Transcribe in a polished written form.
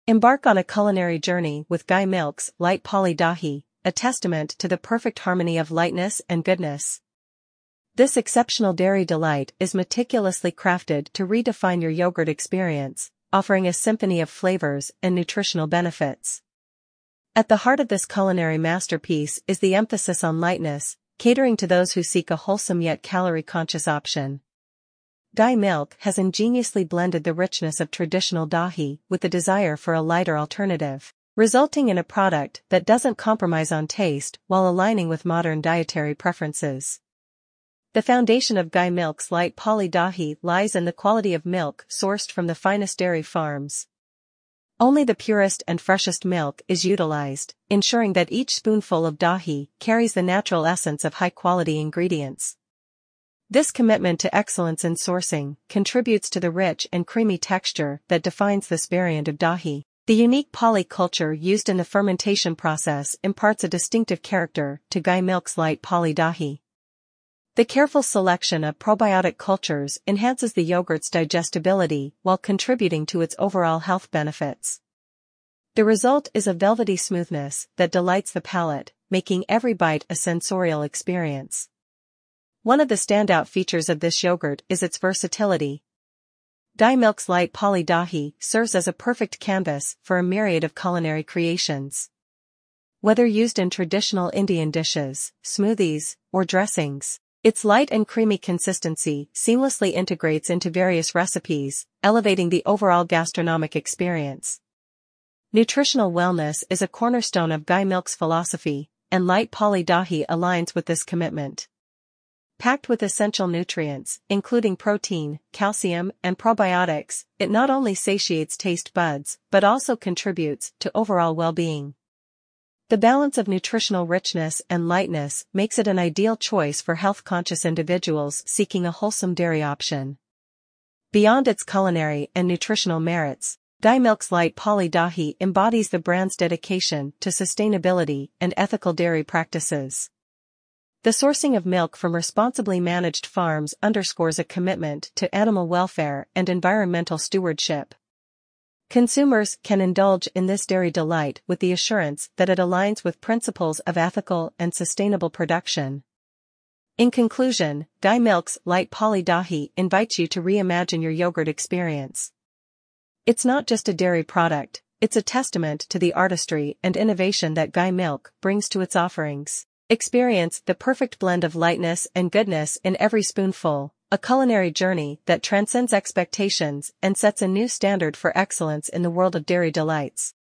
Embark on a culinary journey with Guy Milk's Light Pali Dahi, a testament to the perfect harmony of lightness and goodness. This exceptional dairy delight is meticulously crafted to redefine your yogurt experience, offering a symphony of flavors and nutritional benefits. At the heart of this culinary masterpiece is the emphasis on lightness, catering to those who seek a wholesome yet calorie-conscious option. Guy Milk has ingeniously blended the richness of traditional dahi with the desire for a lighter alternative, resulting in a product that doesn't compromise on taste while aligning with modern dietary preferences. The foundation of Guy Milk's Light Pali Dahi lies in the quality of milk sourced from the finest dairy farms. Only the purest and freshest milk is utilized, ensuring that each spoonful of dahi carries the natural essence of high-quality ingredients. This commitment to excellence in sourcing contributes to the rich and creamy texture that defines this variant of dahi. The unique Pali culture used in the fermentation process imparts a distinctive character to Guy Milk's Light Pali Dahi. The careful selection of probiotic cultures enhances the yogurt's digestibility while contributing to its overall health benefits. The result is a velvety smoothness that delights the palate, making every bite a sensorial experience. One of the standout features of this yogurt is its versatility. Guy Milk's Light Pali Dahi serves as a perfect canvas for a myriad of culinary creations. Whether used in traditional Indian dishes, smoothies, or dressings, its light and creamy consistency seamlessly integrates into various recipes, elevating the overall gastronomic experience. Nutritional wellness is a cornerstone of Guy Milk's philosophy, and Light Pali Dahi aligns with this commitment. Packed with essential nutrients, including protein, calcium, and probiotics, it not only satiates taste buds, but also contributes to overall well-being. The balance of nutritional richness and lightness makes it an ideal choice for health-conscious individuals seeking a wholesome dairy option. Beyond its culinary and nutritional merits, Guy Milk's Light Pali Dahi embodies the brand's dedication to sustainability and ethical dairy practices. The sourcing of milk from responsibly managed farms underscores a commitment to animal welfare and environmental stewardship. Consumers can indulge in this dairy delight with the assurance that it aligns with principles of ethical and sustainable production. In conclusion, Guy Milk's Light Pali Dahi invites you to reimagine your yogurt experience. It's not just a dairy product, it's a testament to the artistry and innovation that Guy Milk brings to its offerings. Experience the perfect blend of lightness and goodness in every spoonful, a culinary journey that transcends expectations and sets a new standard for excellence in the world of dairy delights.